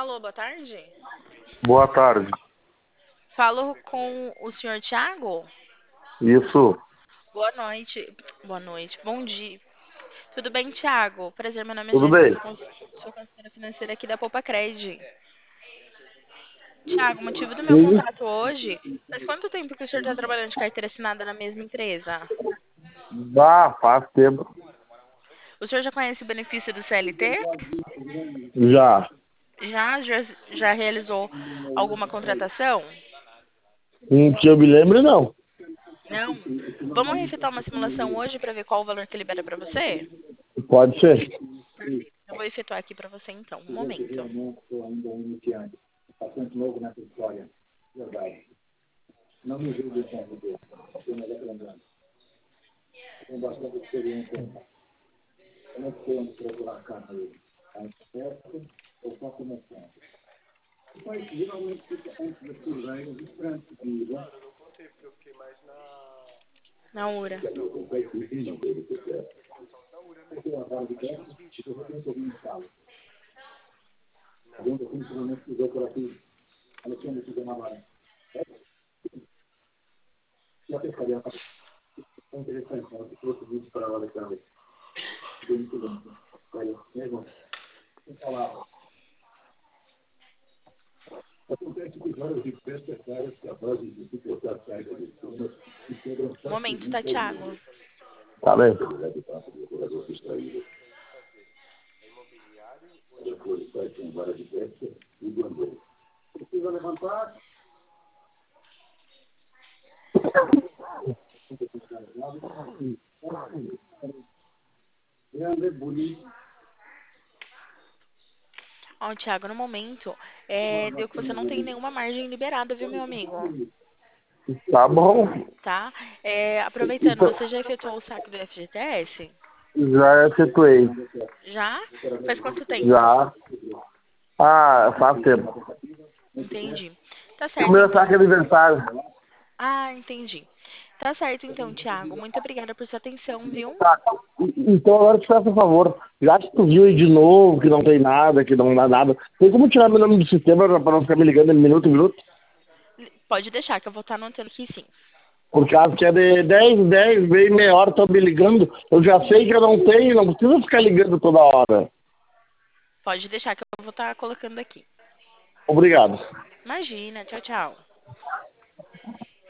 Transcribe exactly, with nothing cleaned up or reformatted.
Alô, boa tarde. Boa tarde. Falo com o senhor Thiago? Isso, Boa noite. Boa noite. Bom dia. Tudo bem, Thiago? Prazer, meu nome é tudo Jéssica, bem? sou, cons- sou consultora financeira aqui da Poupa Cred. Thiago, o motivo do meu Sim. contato hoje, faz quanto tempo que o senhor está trabalhando de carteira assinada na mesma empresa? Ah, faz tempo. O senhor já conhece o benefício do C L T? Já. Já, já, já realizou alguma contratação? Hum, que eu me lembro, não. Não? Vamos efetuar uma simulação hoje para ver qual o valor que libera para você? Pode ser. Perfeito. Eu vou efetuar aqui para você então. Um momento. Naura. Um momento, tá, Thiago? Tá bem. Ó, Thiago, no momento, é, deu que você não tem nenhuma margem liberada, viu, meu amigo? Tá bom. Tá? É, aproveitando, Então, você já efetuou o saque do F G T S? já efetuei. Já? Faz quanto tempo? Já. Ah, faz tempo. Entendi. Tá O certo, meu saque é então. aniversário. Ah, entendi. Tá certo, então, Thiago. Muito obrigada por sua atenção, viu? Tá. Então agora te peço um favor. Já que tu viu aí de novo que não tem nada, que não dá nada, tem como tirar meu nome do sistema pra não ficar me ligando de minuto em minuto? Pode deixar que eu vou estar anotando aqui sim. Por causa que é de dez, dez, meia, meia hora, estão me ligando. Eu já sei que eu não tenho, não precisa ficar ligando toda hora. Pode deixar que eu vou estar colocando aqui. Obrigado. Imagina. Tchau, tchau.